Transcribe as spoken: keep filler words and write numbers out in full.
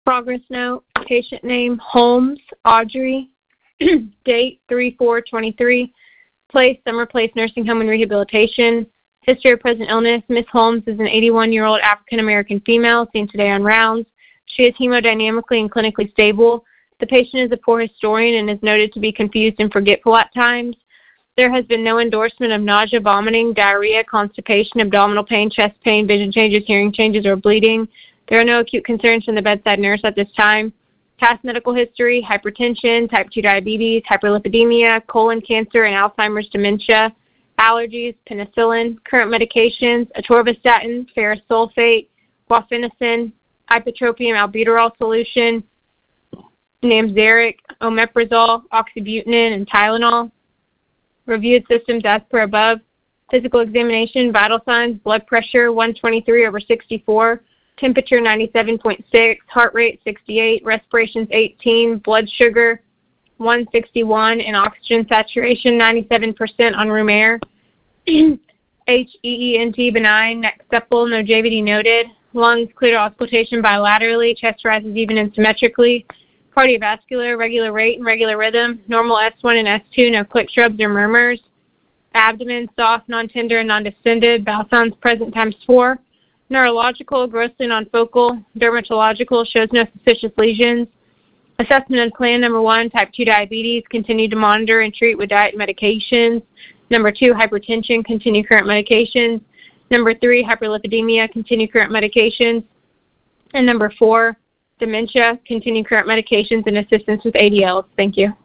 Progress note, patient name, Holmes, Audrey, date three four twenty-three, place, Summer Place Nursing Home and Rehabilitation. History of present illness, Miz Holmes is an eighty-one-year-old African-American female seen today on rounds. She is hemodynamically and clinically stable. The patient is a poor historian and is noted to be confused and forgetful at times. There has been no endorsement of nausea, vomiting, diarrhea, constipation, abdominal pain, chest pain, vision changes, hearing changes, or bleeding. There are no acute concerns from the bedside nurse at this time. Past medical history, hypertension, type two diabetes, hyperlipidemia, colon cancer, and Alzheimer's dementia, allergies, penicillin, current medications, atorvastatin, ferrous sulfate, guaifenesin, ipratropium albuterol solution, Namzaric, omeprazole, oxybutynin, and Tylenol. Reviewed systems as per above. Physical examination, vital signs, blood pressure one twenty-three over sixty-four, temperature ninety-seven point six, heart rate sixty-eight, respirations eighteen, blood sugar one sixty-one, and oxygen saturation ninety-seven percent on room air. H E E N T benign, neck supple, no J V D noted. Lungs clear to auscultation bilaterally, chest rises even and symmetrically. Cardiovascular, regular rate and regular rhythm. Normal S one and S two, no click shrubs or murmurs. Abdomen soft, non-tender, and non-distended. Bowel sounds present times four. Neurological, grossly non-focal. Dermatological, shows no suspicious lesions. Assessment and plan, number one, type two diabetes. Continue to monitor and treat with diet and medications. Number two, hypertension. Continue current medications. Number three, hyperlipidemia. Continue current medications. And number four, dementia. Continue current medications and assistance with A D Ls. Thank you.